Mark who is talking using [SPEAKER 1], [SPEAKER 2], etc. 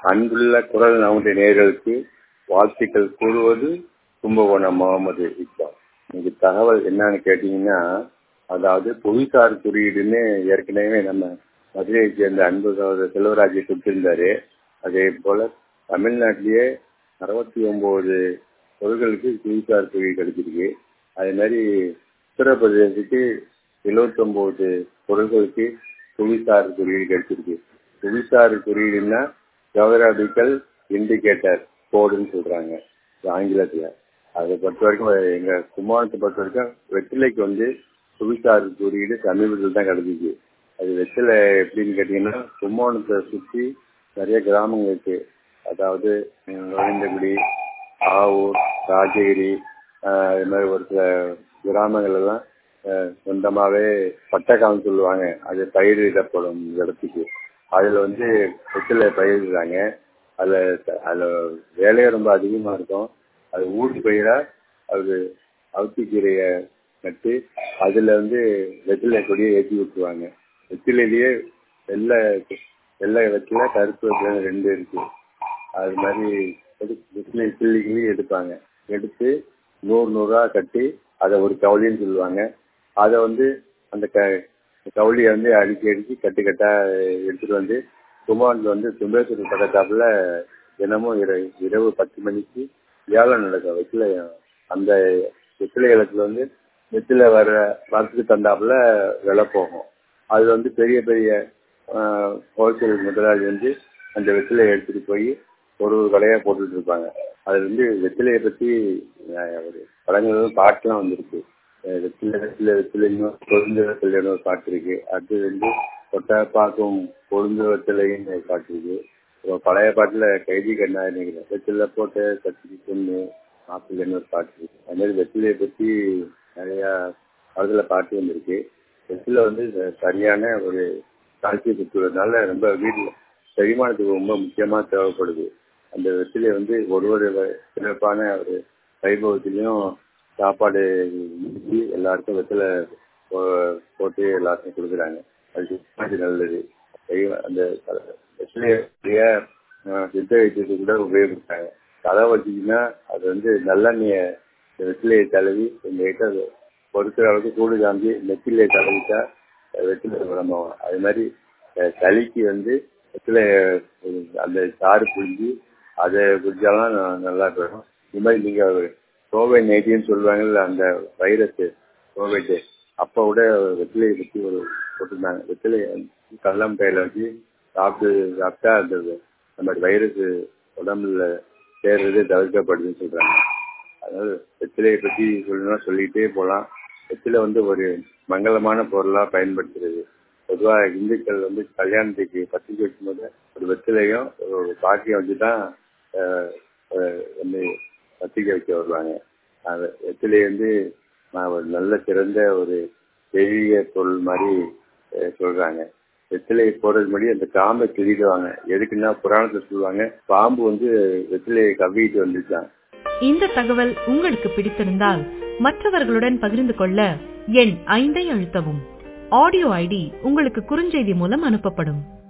[SPEAKER 1] அன்புள்ள குரல் நமது நேயர்களுக்கு வாழ்த்துக்கள் கூறுவது கும்பகோணம் முகமது இக்பால். இன்னைக்கு தகவல் என்னன்னு கேட்டீங்கன்னா, அதாவது புவிசார் குறியீடுன்னு ஏற்கனவே நம்ம மதுரையை சேர்ந்த அன்பு சகோதரர் செல்வராஜை கொடுத்திருந்தாரு. அதே போல தமிழ்நாட்டிலேயே 69 பொருட்களுக்கு புவிசார் குறியீடு கிடைச்சிருக்கு. அதே மாதிரி உத்தரப்பிரதேசத்துக்கு 79 பொருட்களுக்கு புவிசார் குறியீடு கிடைச்சிருக்கு. புவிசார் குறியீடுன்னா ஜியோகிராபிக்கல் இண்டிகேட்டர் கோடுன்னு சொல்றாங்க ஆங்கிலத்துல. அதை பொறுத்த வரைக்கும் எங்க கும்பகோணத்தை பொறுத்த வரைக்கும் வெற்றிலைக்கு வந்து புவிசார் குறியீடு சமீபத்தில் தான் கிடைச்சிச்சு. அது வெற்றிலை எப்படின்னு கேட்டீங்கன்னா, கும்பகோணத்தை சுற்றி நிறைய கிராமங்கள் இருக்கு. அதாவது கோவிந்தகுடி, ஆவூர், ராஜகிரி, இது மாதிரி ஒரு சில கிராமங்கள் எல்லாம் சொந்தமாவே பட்டக்காலம் சொல்லுவாங்க. அது பயிரிடப்படும் இடத்துக்கு அதுல வந்து வெற்றிலை பயிரிடுறாங்க. அதுல வேலையே ரொம்ப அதிகமா இருக்கும். அது ஊடு பயிரா அது அவுத்திக்கீரைய நட்டு அதுல வந்து வெற்றிலை கொடியை ஏற்றி விட்டுருவாங்க. வெற்றிலையிலேயே வெள்ளை வெற்றிலை, கருப்பு வெற்றிலை 2 இருக்கு. அது மாதிரி வெற்றிலை கிள்ளி எடுப்பாங்க. எடுத்து 100 கட்டி அதை ஒரு கவுளின்னு சொல்லுவாங்க. அதை வந்து அந்த கவுளியை வந்து அடிக்கி கட்டு கட்டா எடுத்துட்டு வந்து கும்பகோணத்துல வந்து தும்பேஸ்வரர் பக்கத்தாப்புல தினமும் இரவு 10 மணிக்கு ஏலம் நடக்கும். வெற்றிலை அந்த வெற்றிலை இடத்துல வந்து வெற்றிலை வரத்துக்கு தந்தாப்புல விலை போகும். அது வந்து பெரிய பெரிய ஹோல்சேல் முதலாளி வந்து அந்த வெற்றிலையை எடுத்துட்டு போய் ஒரு கடையா போட்டுட்டு இருப்பாங்க. அதுல இருந்து வெற்றிலையை பத்தி ஒரு படங்கள் பாட்டுலாம் வந்திருக்கு. வெற்றிலைன்னு கொழுந்து வெற்றிலைன்னு ஒரு பாட்டு இருக்கு. அடுத்து வந்து கொட்டை பாக்கும் கொழுந்து வெற்றிலைன்னு பாட்டு இருக்கு. பழைய பாட்டுல கைதி கண்ணா நினைக்கிறேன், வெற்றிலை போட்டு கத்திரி பொண்ணு மாப்பிள்ளைன்னு ஒரு பாட்டு இருக்கு. அது மாதிரி வெற்றிலையை பத்தி நிறைய படத்துல பாட்டு வந்திருக்கு. வெற்றிலை வந்து சரியான ஒரு காட்சி பெற்றுள்ளதுனால ரொம்ப வீட்டில் செரிமானத்துக்கு ரொம்ப முக்கியமா தேவைப்படுது. அந்த வெற்றிலை வந்து ஒரு சிறப்பான ஒரு வைபவத்திலையும் சாப்பாடு எல்லாருக்கும் வெற்றிலை போட்டு எல்லாருக்கும் கொடுக்குறாங்க. அது நல்லது. அந்த வெற்றிலைய சித்த வைத்தியத்துக்கு கூட உபயோகிப்பாங்க. தலை வச்சிங்கன்னா அது வந்து நல்லெண்ணெய வெற்றிலையை தடவி எங்ககிட்ட பொறுக்கிற அளவுக்கு கூடு காந்தி நெத்திலையை தடவிட்டா வெற்றிலை குணமாகும். அது மாதிரி சளிக்கு வந்து வெற்றிலை அந்த சாறு புரிஞ்சு அதை குடிச்சாலும் நல்லா போயிடும். இது மாதிரி நீங்க கோவிட்-19 சொல்லுவாங்கல்ல, அந்த வைரஸ் கோவிட், அப்போ கூட வெற்றிலையை பற்றி ஒரு போட்டிருந்தாங்க. வெற்றிலை கள்ளம் கையில வச்சு சாப்பிட்டா அந்த நம்ம வைரஸ் உடம்புல சேர்றது தவிர்க்கப்படுதுன்னு சொல்றாங்க. அதனால வெற்றிலையை பற்றி சொல்லணும்னா சொல்லிட்டே போகலாம். வெற்றிலை வந்து ஒரு மங்களமான பொருளா பயன்படுத்துறது. பொதுவாக இந்துக்கள் வந்து கல்யாணத்துக்கு பத்திரிக்கை வைக்கும்போது ஒரு வெற்றிலையும் ஒரு பாக்கியம் வச்சுதான் வந்து பத்திரிக்கை வைக்க வருவாங்க. அந்த வெற்றிலை வந்து ஒரு நல்ல சிறந்த ஒரு தெய்வீக பொருள் மாதிரி சொல்றாங்க. வெற்றிலையை போடுறது முன்னாடி அந்த காம்பை கிழிடுவாங்க. எதுக்குன்னா புராணத்தை சொல்லுவாங்க, பாம்பு வந்து வெற்றிலையை கவ்விட்டு வந்துச்சான்.
[SPEAKER 2] இந்த தகவல் உங்களுக்கு பிடித்திருந்தால் மற்றவர்களுடன் பகிர்ந்து கொள்ள எண் 5 அழுத்தவும். ஆடியோ ஐடி உங்களுக்கு குறுஞ்செய்தி மூலம் அனுப்பப்படும்.